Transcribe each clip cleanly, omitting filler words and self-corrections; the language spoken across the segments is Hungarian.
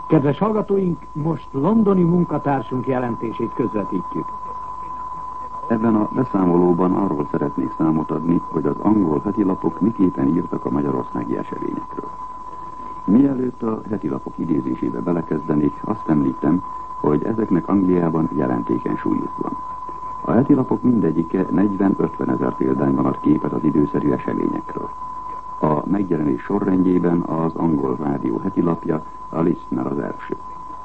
Kedves hallgatóink, most londoni munkatársunk jelentését közvetítjük. Ebben a beszámolóban arról szeretnék számot adni, hogy az angol hetilapok miképpen írtak a magyarországi eseményekről. Mielőtt a hetilapok idézésébe belekezdenék, azt említem, hogy ezeknek Angliában jelentékeny súlyuk van. A hetilapok mindegyike 40-50 ezer példányban ad képet az időszerű eseményekről. A megjelenés sorrendjében az angol rádió hetilapja, a Listener az első.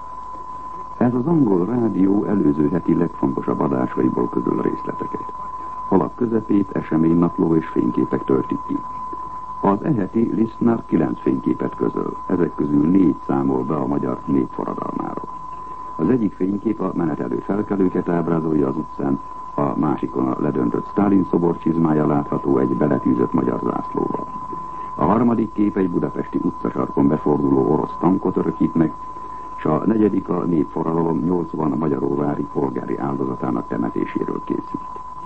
Ez az angol rádió előző heti legfontosabb adásaiból közöl részleteket. Alap közepét eseménynapló és fényképek töltik ki. Az eheti Listener 9 fényképet közöl, ezek közül 4 számol be a magyar népforradalmáról. Az egyik fénykép a menetelő felkelőket ábrázolja az utcán, a másikon a ledöntött Sztálin szobor csizmája látható egy beletűzött magyar zászlóval. A harmadik kép egy budapesti utcasarkon beforduló orosz tankot örökít meg, és a negyedik a népforradalom 80 magyaróvári polgári áldozatának temetéséről készült.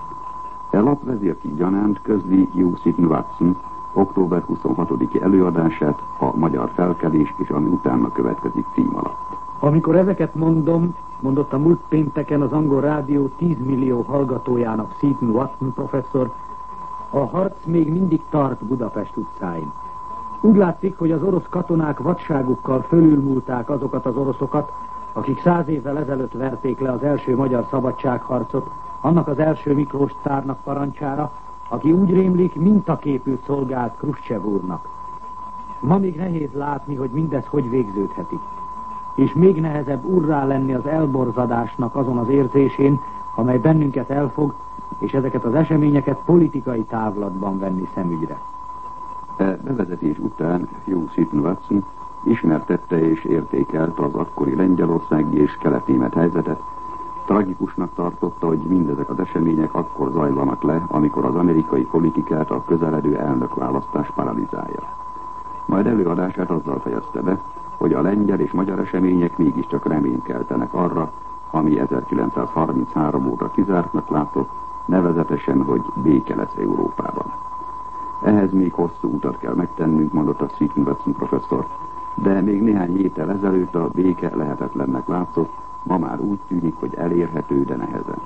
E lap vezérci gyanánt közli Hugh Sidney Watson október 26-i előadását a magyar felkelés és ami utána következik cím alatt. Amikor ezeket mondott a múlt pénteken az angol rádió 10 millió hallgatójának Sidney Watson professzor, a harc még mindig tart Budapest utcáin. Úgy látszik, hogy az orosz katonák vadságukkal fölülmúlták azokat az oroszokat, akik 100 évvel ezelőtt verték le az első magyar szabadságharcot, annak az első Miklós cárnak parancsára, aki úgy rémlik mintaképül szolgált Kruscsev úrnak. Ma még nehéz látni, hogy mindez hogy végződhetik. És még nehezebb urrá lenni az elborzadásnak azon az érzésén, amely bennünket elfog, és ezeket az eseményeket politikai távlatban venni szemügyre. Bevezetés után Hugh Sidney Watson ismertette és értékelte az akkori lengyelországi és kelet-német helyzetet. Tragikusnak tartotta, hogy mindezek az események akkor zajlanak le, amikor az amerikai politikát a közeledő elnökválasztás paralizálja. Majd előadását azzal fejezte be, hogy a lengyel és magyar események mégiscsak reményt keltenek arra, ami 1933 óta kizártnak látott, nevezetesen, hogy béke lesz Európában. Ehhez még hosszú utat kell megtennünk, mondotta Sidney Watson professzor, de még néhány héttel ezelőtt a béke lehetetlennek látszott, ma már úgy tűnik, hogy elérhető, de nehezen.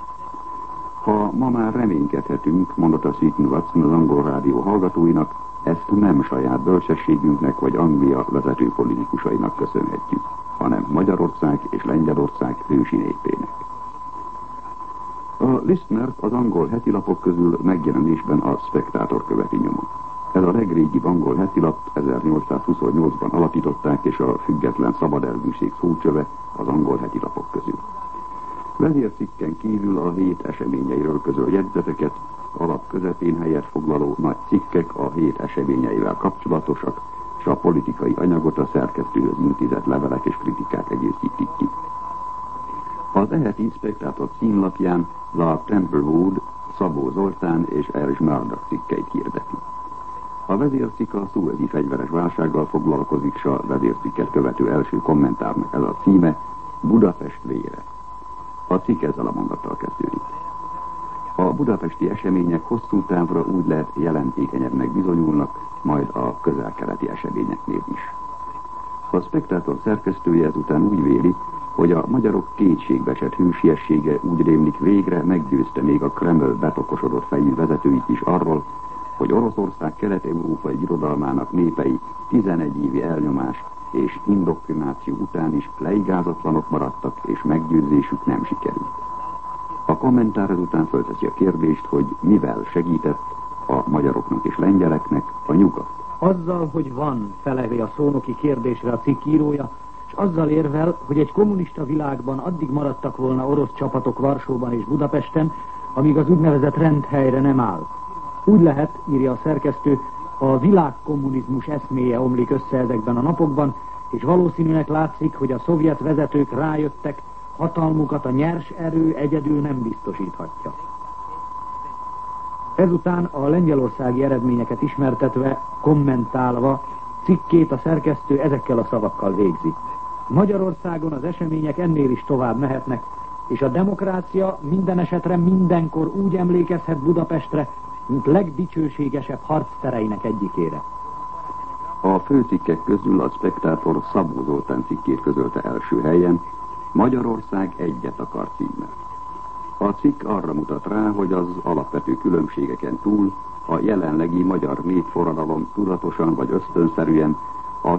Ha ma már reménykedhetünk, mondotta Sidney Watson az angol rádió hallgatóinak, ezt nem saját bölcsességünknek vagy Anglia vezető politikusainak köszönhetjük, hanem Magyarország és Lengyelország hősi népének. A Listenert az angol hetilapok közül megjelenésben a Spectator követi nyomon. Ez a legrégibb angol hetilap, 1828-ban alapították, és a független szabadelvűség szócsöve az angol hetilapok közül. Vezércikken kívül a hét eseményeiről közöl jegyzeteket, alap közepén helyet foglaló nagy cikkek a hét eseményeivel kapcsolatosak, és a politikai anyagot a szerkesztőhöz intézett levelek és kritikák egészítik ki. Az eheti Spectator címlapján La Templewood, Szabó Zoltán és Erich Murdoch cikkeit hirdeti. A vezércikk a szuezi fegyveres válsággal foglalkozik, s a vezércikket követő első kommentárnak ez a címe, Budapest vére. A cikk ezzel a mondattal kezdődik. A budapesti események hosszú távra úgy lehet jelentékenyebbnek bizonyulnak, majd a közel-keleti eseményeknél is. A Spectator szerkesztője ezután úgy véli, hogy a magyarok kétségbeesett hősiessége úgy rémlik végre meggyőzte még a Kreml betokosodott fejű vezetőit is arról, hogy Oroszország kelet-európai birodalmának népei 11 évi elnyomás és indoktrináció után is leigázatlanok maradtak, és meggyőzésük nem sikerült. A kommentár ezután fölteszi a kérdést, hogy mivel segített a magyaroknak és lengyeleknek a nyugat. Azzal, hogy van, feleli a szónoki kérdésre a cikk írója, és azzal érvel, hogy egy kommunista világban addig maradtak volna orosz csapatok Varsóban és Budapesten, amíg az úgynevezett rend helyre nem áll. Úgy lehet, írja a szerkesztő, a világkommunizmus eszméje omlik össze ezekben a napokban, és valószínűnek látszik, hogy a szovjet vezetők rájöttek, hatalmukat a nyers erő egyedül nem biztosíthatja. Ezután a lengyelországi eredményeket ismertetve, kommentálva, cikkét a szerkesztő ezekkel a szavakkal végzi. Magyarországon az események ennél is tovább mehetnek, és a demokrácia minden esetre mindenkor úgy emlékezhet Budapestre, mint legdicsőségesebb harctereinek egyikére. A főcikkek közül a Spektátor Szabó Zoltán cikkét közölte első helyen, Magyarország egyet akar címmel. A cikk arra mutat rá, hogy az alapvető különbségeken túl a jelenlegi magyar népforradalom tudatosan vagy ösztönszerűen az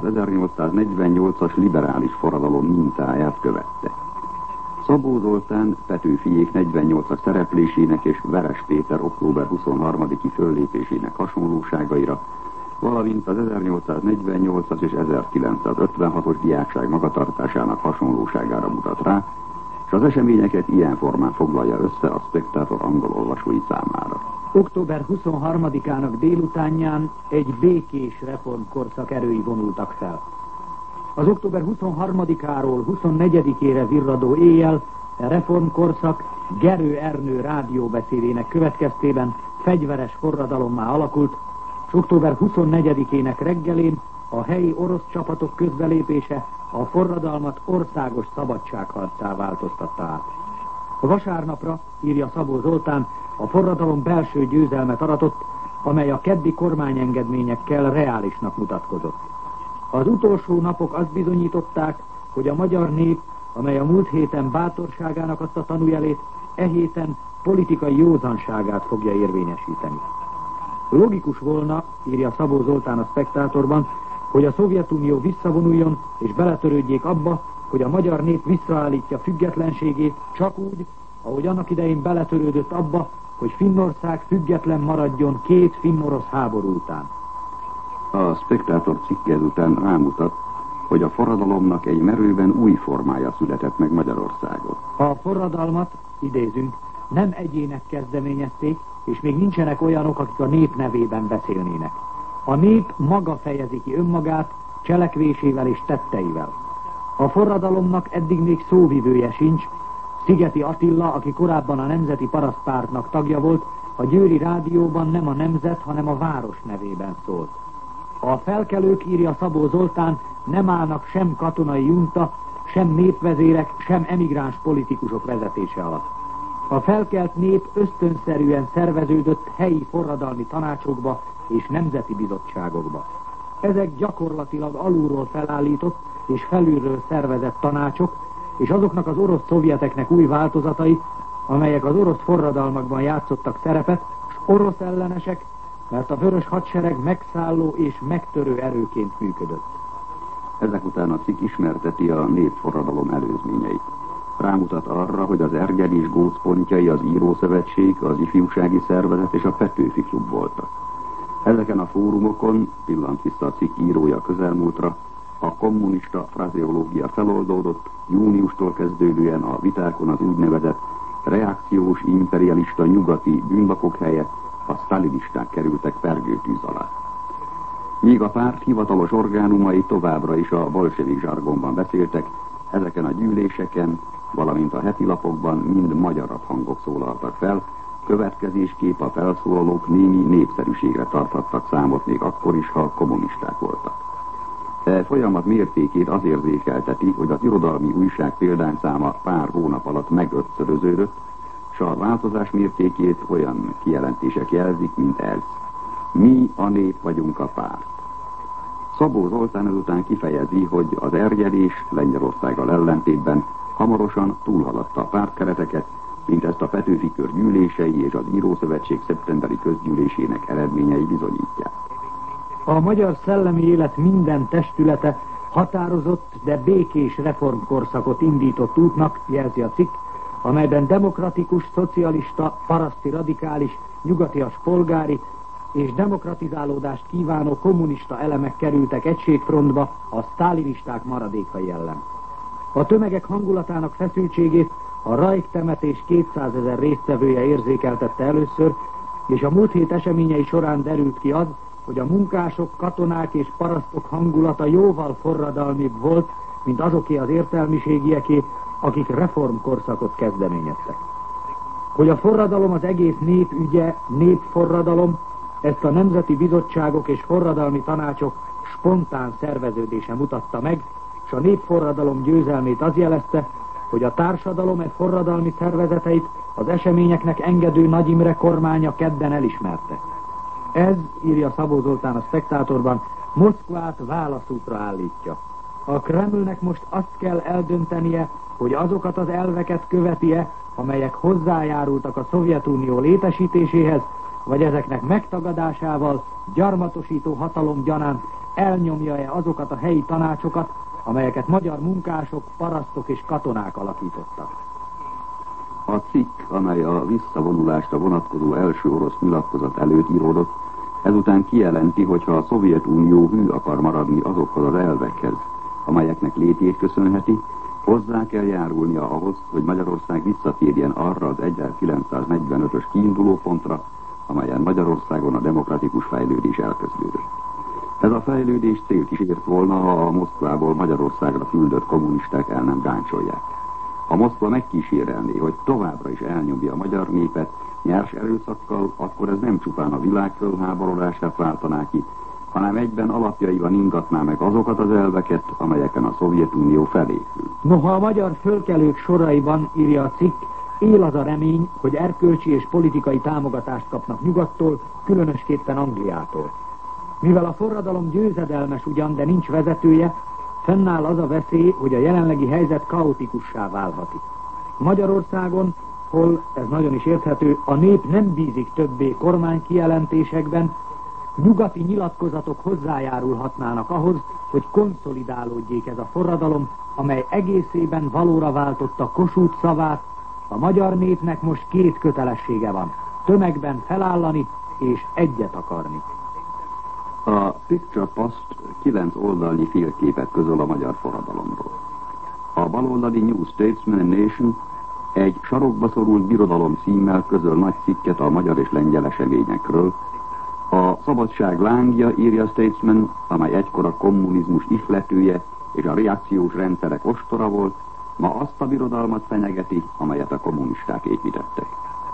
1848-as liberális forradalom mintáját követte. Szabó Zoltán Petőfiék 48-as szereplésének és Veres Péter október 23-i föllépésének hasonlóságaira, valamint az 1848-as és 1956-os diákság magatartásának hasonlóságára mutat rá, és az eseményeket ilyen formán foglalja össze a Spektátor angol olvasói számára. Október 23-ának délutánján egy békés reformkorszak erői vonultak fel. Az október 23-áról 24-ére virradó éjjel a reformkorszak Gerő Ernő rádióbeszédének következtében fegyveres forradalommá alakult, és október 24-ének reggelén a helyi orosz csapatok közbelépése a forradalmat országos szabadságharccá változtatta át. A vasárnapra, írja Szabó Zoltán, a forradalom belső győzelmet aratott, amely a keddi kormányengedményekkel reálisnak mutatkozott. Az utolsó napok azt bizonyították, hogy a magyar nép, amely a múlt héten bátorságának adta tanújelét, e héten politikai józanságát fogja érvényesíteni. Logikus volna, írja Szabó Zoltán a Spektátorban, hogy a Szovjetunió visszavonuljon és beletörődjék abba, hogy a magyar nép visszaállítja függetlenségét, csak úgy, ahogy annak idején beletörődött abba, hogy Finnország független maradjon két finn-orosz háború után. A Spektátor cikke után rámutat, hogy a forradalomnak egy merőben új formája született meg Magyarországon. A forradalmat, idézünk, nem egyének kezdeményezték, és még nincsenek olyanok, akik a nép nevében beszélnének. A nép maga fejezi ki önmagát cselekvésével és tetteivel. A forradalomnak eddig még szóvivője sincs. Szigeti Attila, aki korábban a Nemzeti Parasztpártnak tagja volt, a Győri Rádióban nem a nemzet, hanem a város nevében szólt. A felkelők, írja Szabó Zoltán, nem állnak sem katonai junta, sem népvezérek, sem emigráns politikusok vezetése alatt. A felkelt nép ösztönszerűen szerveződött helyi forradalmi tanácsokba és nemzeti bizottságokba. Ezek gyakorlatilag alulról felállított és felülről szervezett tanácsok, és azoknak az orosz szovjeteknek új változatai, amelyek az orosz forradalmakban játszottak szerepet, és orosz ellenesek, mert a vörös hadsereg megszálló és megtörő erőként működött. Ezek után a cikk ismerteti a népforradalom előzményeit. Rámutat arra, hogy az Ergelés gócpontjai az Írószövetség, az Ifjúsági Szervezet és a Petőfi Klub voltak. Ezeken a fórumokon, pillant vissza a cikk írója közelmúltra, a kommunista frazeológia feloldódott, júniustól kezdődően a vitákon az úgynevezett reakciós imperialista nyugati bűnbakok helyett a sztalinisták kerültek pergőtűz alá. Míg a párt hivatalos orgánumai továbbra is a bolsevik zsargonban beszéltek, ezeken a gyűléseken, valamint a heti lapokban mind magyarabb hangok szólaltak fel, következésképp a felszólalók némi népszerűségre tarthattak számot még akkor is, ha kommunisták voltak. E folyamat mértékét az érzékelteti, hogy az irodalmi újság példányszáma pár hónap alatt megötszöröződött, és a változás mértékét olyan kijelentések jelzik, mint ez: mi a nép vagyunk a párt. Szabó Zoltán ezután kifejezi, hogy az ergyelés Lengyelországgal ellentétben hamarosan túlhaladta a pártkereteket, mint ezt a Petőfi Kör gyűlései és az Írószövetség szeptemberi közgyűlésének eredményei bizonyítják. A magyar szellemi élet minden testülete határozott, de békés reformkorszakot indított útnak, jelzi a cikk, amelyben demokratikus, szocialista, paraszti radikális, nyugatias polgári és demokratizálódást kívánó kommunista elemek kerültek egységfrontba a sztálinisták maradékai ellen. A tömegek hangulatának feszültségét a Rajk temetés 200 000 résztvevője érzékeltette először, és a múlt hét eseményei során derült ki az, hogy a munkások, katonák és parasztok hangulata jóval forradalmibb volt, mint azoké az értelmiségieké, akik reformkorszakot kezdeményeztek. Hogy a forradalom az egész nép ügye, népforradalom, ezt a nemzeti bizottságok és forradalmi tanácsok spontán szerveződése mutatta meg, és a népforradalom győzelmét az jelezte, hogy a társadalom forradalmi szervezeteit az eseményeknek engedő Nagy Imre kormánya kedden elismerte. Ez, írja Szabó Zoltán a Spektátorban, Moszkvát válaszútra állítja. A Kremlnek most azt kell eldöntenie, hogy azokat az elveket követi-e, amelyek hozzájárultak a Szovjetunió létesítéséhez, vagy ezeknek megtagadásával, gyarmatosító hatalom gyanánt elnyomja-e azokat a helyi tanácsokat, amelyeket magyar munkások, parasztok és katonák alakítottak. A cikk, amely a visszavonulásra vonatkozó első orosz nyilatkozat előtt íródott, ezután kijelenti, hogy ha a Szovjetunió hű akar maradni azokhoz az elvekhez, amelyeknek létét köszönheti, hozzá kell járulnia ahhoz, hogy Magyarország visszatérjen arra az 1945-ös kiindulópontra, amelyen Magyarországon a demokratikus fejlődés elkezdődött. Ez a fejlődés célt is ért volna, ha a Moszkvából Magyarországra küldött kommunisták el nem gáncsolják. Ha Moszkva megkísérelné, hogy továbbra is elnyomja a magyar népet nyers erőszakkal, akkor ez nem csupán a világ fölháborodását váltaná ki, hanem egyben alapjaiban ingatná meg azokat az elveket, amelyeken a Szovjetunió felépül. Noha a magyar fölkelők soraiban, írja a cikk, él az a remény, hogy erkölcsi és politikai támogatást kapnak nyugattól, különösképpen Angliától. Mivel a forradalom győzedelmes ugyan, de nincs vezetője, fennáll az a veszély, hogy a jelenlegi helyzet kaotikussá válhat. Magyarországon, hol, ez nagyon is érthető, a nép nem bízik többé kormánykijelentésekben, nyugati nyilatkozatok hozzájárulhatnának ahhoz, hogy konszolidálódjék ez a forradalom, amely egészében valóra váltotta Kossuth szavát. A magyar népnek most két kötelessége van: tömegben felállani és egyet akarni. A Picture Post 9 oldalnyi félképet közöl a magyar forradalomról. A baloldali New Statesman and Nation egy sarokba szorult birodalom címmel közöl nagy cikket a magyar és lengyel eseményekről. A szabadság lángja, írja a Statesman, amely egykor a kommunizmus ihletője és a reakciós rendszerek ostora volt, ma azt a birodalmat fenyegeti, amelyet a kommunisták építettek.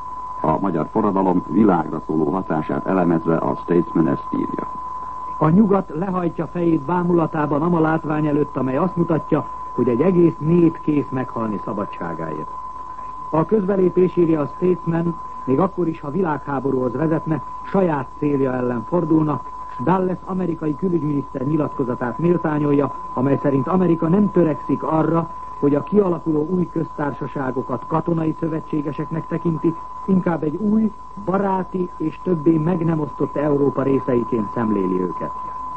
A magyar forradalom világra szóló hatását elemezve a Statesman ezt írja. A nyugat lehajtja fejét bámulatában ama látvány előtt, amely azt mutatja, hogy egy egész nép kész meghalni szabadságáért. A közbelépés, írja a Statesman, még akkor is, ha világháborúhoz vezetne, saját célja ellen fordulna, s Dulles amerikai külügyminiszter nyilatkozatát méltányolja, amely szerint Amerika nem törekszik arra, hogy a kialakuló új köztársaságokat katonai szövetségeseknek tekinti, inkább egy új, baráti és többé meg nem osztott Európa részeiként szemléli őket.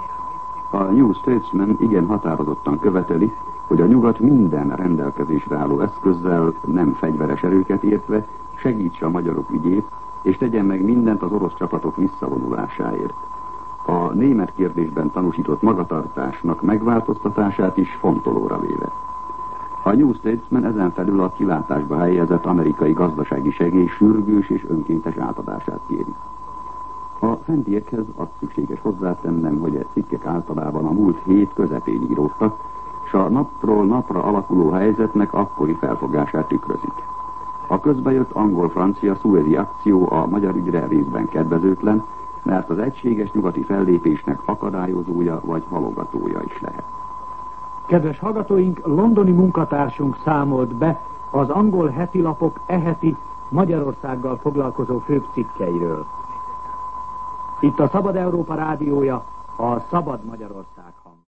A New Statesman igen határozottan követeli, hogy a nyugat minden rendelkezésre álló eszközzel, nem fegyveres erőket értve, segítse a magyarok ügyét, és tegyen meg mindent az orosz csapatok visszavonulásáért. A német kérdésben tanúsított magatartásnak megváltoztatását is fontolóra véve. A New Statesman ezen felül a kilátásba helyezett amerikai gazdasági segély sürgős és önkéntes átadását kéri. A fentiekhez azt szükséges hozzátennem, hogy a cikkek általában a múlt hét közepén íródtak, s a napról napra alakuló helyzetnek akkori felfogását tükrözik. A közbejött angol-francia szuezi akció a magyar ügyre részben kedvezőtlen, mert az egységes nyugati fellépésnek akadályozója vagy halogatója is lehet. Kedves hallgatóink, londoni munkatársunk számolt be az angol hetilapok heti Magyarországgal foglalkozó főbb cikkeiről. Itt a Szabad Európa rádiója, a Szabad Magyarország.